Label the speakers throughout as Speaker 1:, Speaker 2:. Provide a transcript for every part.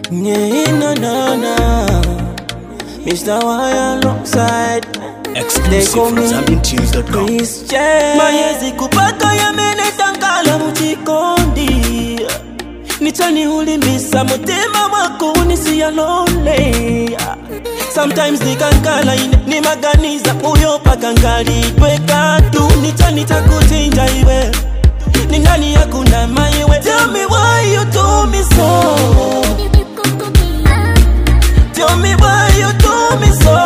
Speaker 1: Mr. Y alongside
Speaker 2: exclusive from ZambianTunes.com.
Speaker 1: Mayezi kupaka yamenetangala mchikondi Nichani ulimbisa mutima wako unisiya lonely. Sometimes nikankala ni maganiza uyo pakangali tweka tu. Nichani takuchinja iwe ni nani yakuna maiwe. Tell me why you do me so. Tell me why you do me so.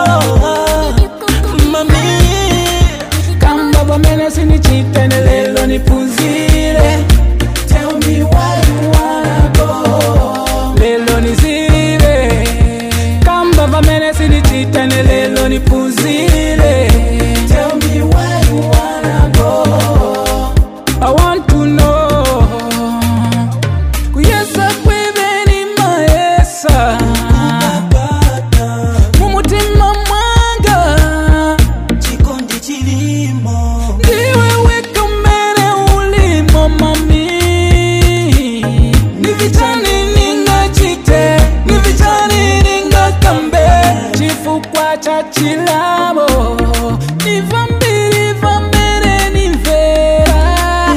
Speaker 1: Mami
Speaker 3: Kamba bamene sinichitene lelo nipunzire. Tell me why you wanna go. Lelo nizire. Kamba bamene sinichitene lelo nipunzire. Tell me why you wanna go. I want to know. Kuyesa kwebeni maesa. Mumutima mwanga.
Speaker 1: chikondi chilimo.
Speaker 3: Ndiwe weka mbele ulimo mami. Nivichani ninga chite. Nivichani ninga kambe. Chifukwa cha chilabo. Nivambiri vambere nivera.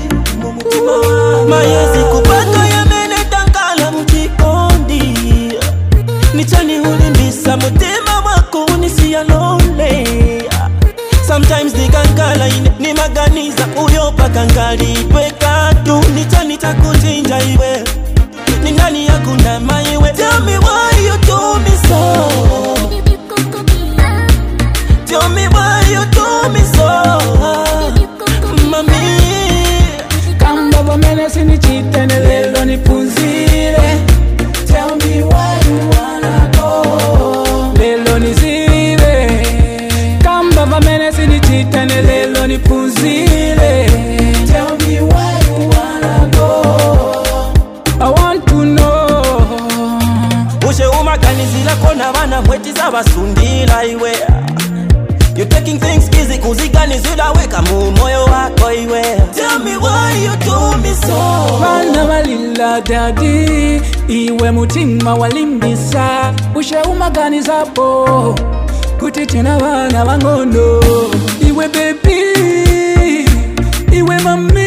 Speaker 1: Mayezi kupaka yamenetangala mchikondi Nichani ulimbisa mutima wako unisiya lonely. Sometimes nikankala ni maganiza uyo pakangali tweka tu. Nichani takuchinja iwe ni nani yakuna maiwe. Tell me why you do me so. Tell me why you do me so. Mami
Speaker 3: Kamba bamene sinichitene lelo nipunzire. Tell me why you wanna go. Lelo nizire. Kamba bamene sinichitene lelo nipunzire. Tell me why you wanna go. I want to know.
Speaker 1: Ushe umaganizila kona wana mwetiza basundila iwe. You taking things easy kuziganizila weka mu moyo wako iwe. Tell me why you do me so.
Speaker 3: Bana balila daddy. Iwe mutima walimbisa. Ushe umaganizapo kutitina bana bangono. Iwe baby. Iwe mami.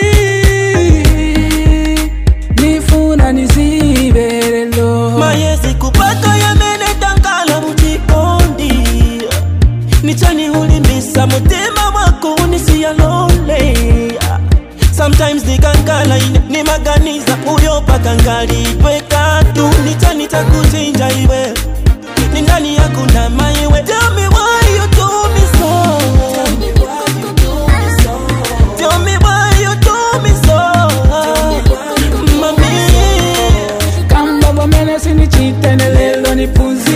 Speaker 3: Nifuna nizibelelo.
Speaker 1: Mayezi kupaka yamenetangala mchikondi Nichani ulimbisa mutima wako unisiya lonely. Sometimes nikankala ni maganiza uyo pakangali tweka tu. Nichani takuchinja iwe ni nani yakuna maiwe. Tell me why you do me so. Tell me why you do me so. Tell me why you do me so. Mami
Speaker 3: Kamba bamene sinichitene lelo nipunzire.